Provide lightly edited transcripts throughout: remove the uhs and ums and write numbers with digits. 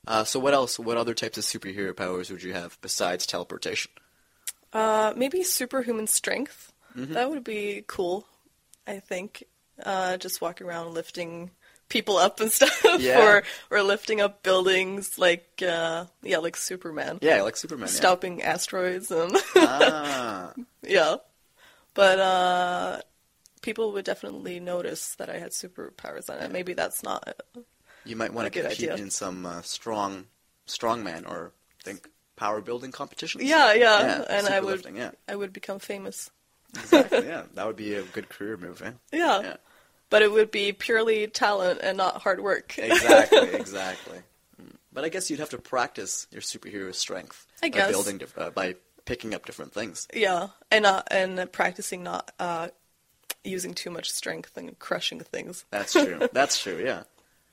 So what else? What other types of superhero powers would you have besides teleportation? Maybe superhuman strength. That would be cool, I think. Just walking around lifting people up and stuff, Yeah. or lifting up buildings like like Superman. Yeah, like Superman. Yeah. Stopping asteroids and Ah, yeah. But people would definitely notice that I had superpowers, and maybe that's not. you might want A to good compete idea. in some strongman or power building competitions. Yeah, and superlifting, yeah. I would become famous. Exactly, yeah. That would be a good career move, eh? Yeah. But it would be purely talent and not hard work. Exactly. But I guess you'd have to practice your superhero strength I by guess. building by picking up different things. Yeah, and practicing not using too much strength and crushing things. That's true. That's true. Yeah.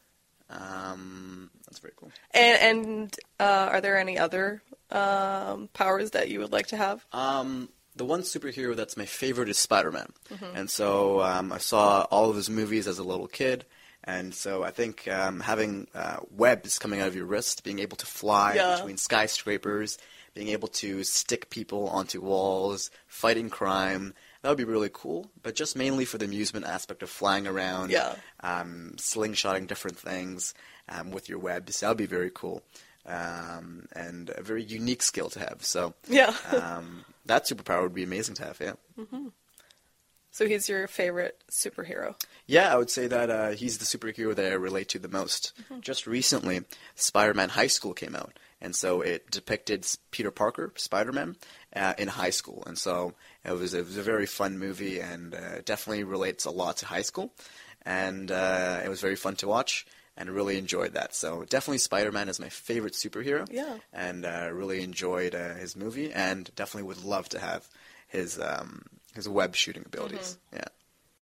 That's very cool. And are there any other powers that you would like to have? The one superhero that's my favorite is Spider-Man. And so I saw all of his movies as a little kid. And so I think having webs coming out of your wrist, being able to fly between skyscrapers, being able to stick people onto walls, fighting crime, that would be really cool. But just mainly for the amusement aspect of flying around, slingshotting different things with your webs, that would be very cool. And a very unique skill to have. So that superpower would be amazing to have, yeah. So he's your favorite superhero? Yeah, I would say that he's the superhero that I relate to the most. Just recently, Spider-Man High School came out, and so it depicted Peter Parker, Spider-Man, in high school. And so it was a very fun movie, and definitely relates a lot to high school. And it was very fun to watch, and I really enjoyed that. So definitely Spider-Man is my favorite superhero. Yeah. And really enjoyed his movie, and definitely would love to have his web shooting abilities. Yeah.